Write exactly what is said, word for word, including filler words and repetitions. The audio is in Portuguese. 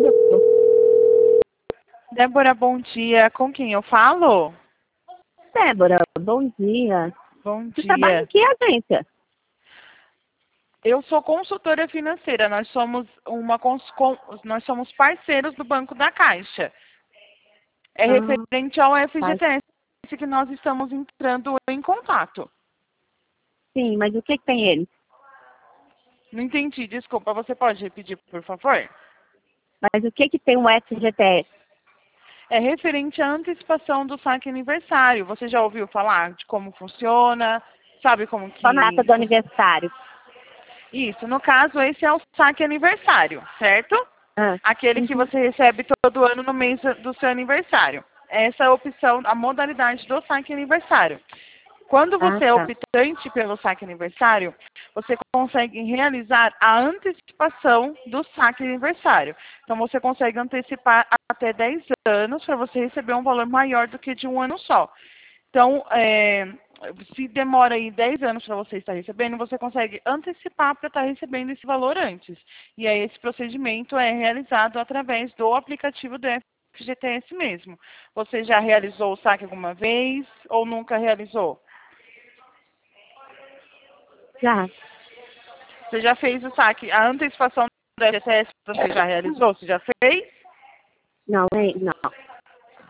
Débora, bom dia. Com quem eu falo? Débora, bom dia. Bom Você trabalha dia. em que agência? Eu sou consultora financeira. Nós somos uma cons- com- nós somos parceiros do Banco da Caixa. É Ah, referente ao tá. F G T S que nós estamos entrando em contato. Sim, mas o que, que tem ele? Não entendi, desculpa. Você pode repetir, por favor? Mas o que, que tem o F G T S? É referente à antecipação do saque aniversário. Você já ouviu falar de como funciona? Sabe como Só na data que... do aniversário. Isso, no caso, esse é o saque aniversário, certo? Ah, Aquele que uhum. você recebe todo ano no mês do seu aniversário. Essa é a opção, a modalidade do saque aniversário. Quando Ah, você é tá. optante pelo saque aniversário, você consegue realizar a antecipação do saque aniversário. Então, você consegue antecipar até dez anos para você receber um valor maior do que de um ano só. Então, é, se demora aí dez anos para você estar recebendo, você consegue antecipar para estar recebendo esse valor antes. E aí esse procedimento é realizado através do aplicativo do F G T S mesmo. Você já realizou o saque alguma vez ou nunca realizou? Já. Você já fez o saque, a antecipação do F G T S você já realizou? Você já fez? Não, é, não.